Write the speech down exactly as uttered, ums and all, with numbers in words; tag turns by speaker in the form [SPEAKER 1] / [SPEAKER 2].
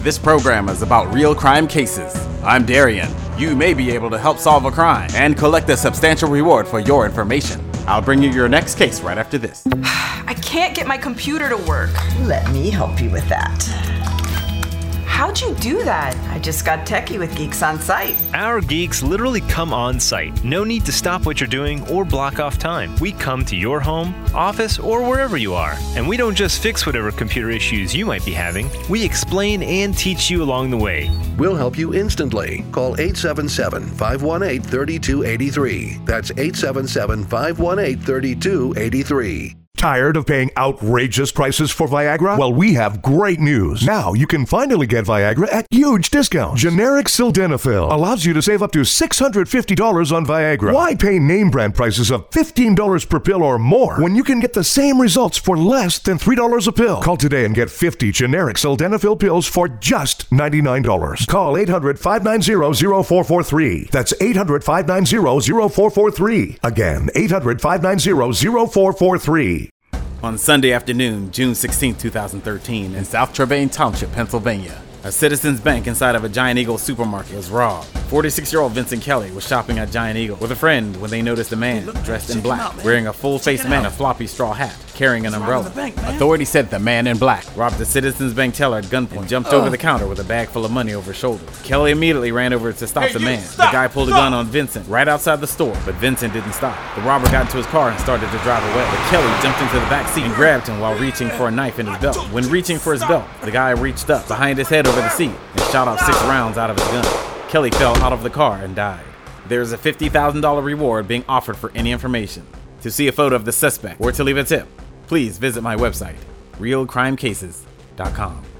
[SPEAKER 1] This program is about real crime cases. I'm Darian. You may be able to help solve a crime and collect a substantial reward for your information. I'll bring you your next case right after this.
[SPEAKER 2] I can't get my computer to work.
[SPEAKER 3] Let me help you with that.
[SPEAKER 2] How'd you do that?
[SPEAKER 3] I just got techie with Geeks on Site.
[SPEAKER 4] Our geeks literally come on site. No need to stop what you're doing or block off time. We come to your home, office, or wherever you are. And we don't just fix whatever computer issues you might be having. We explain and teach you along the way.
[SPEAKER 5] We'll help you instantly. Call eight seven seven, five one eight, three two eight three. That's eight seven seven, five one eight, three two eight three.
[SPEAKER 6] Tired of paying outrageous prices for Viagra? Well, we have great news. Now you can finally get Viagra at huge discounts. Generic Sildenafil allows you to save up to six hundred fifty dollars on Viagra. Why pay name brand prices of fifteen dollars per pill or more when you can get the same results for less than three dollars a pill? Call today and get fifty generic Sildenafil pills for just ninety-nine dollars. Call eight hundred, five nine zero, zero four four three. That's eight hundred, five nine zero, zero four four three. Again, eight hundred, five nine zero, zero four four three.
[SPEAKER 1] On Sunday afternoon, June sixteenth, twenty thirteen, in South Trevane Township, Pennsylvania, a Citizens Bank inside of a Giant Eagle supermarket was robbed. forty-six-year-old Vincent Kelly was shopping at Giant Eagle with a friend when they noticed a man dressed in black, wearing a full-face man, a floppy straw hat, carrying an umbrella. Authorities said the man in black robbed the Citizens Bank teller at gunpoint and jumped over the counter with a bag full of money over his shoulder. Kelly immediately ran over to stop the man. The guy pulled a gun on Vincent right outside the store, but Vincent didn't stop. The robber got into his car and started to drive away. But Kelly jumped into the back seat and grabbed him while reaching for a knife in his belt. When reaching for his belt, the guy reached up behind his head over the seat and shot off six rounds out of his gun. Kelly fell out of the car and died. There is a fifty thousand dollars reward being offered for any information. To see a photo of the suspect or to leave a tip, please visit my website, real crime cases dot com.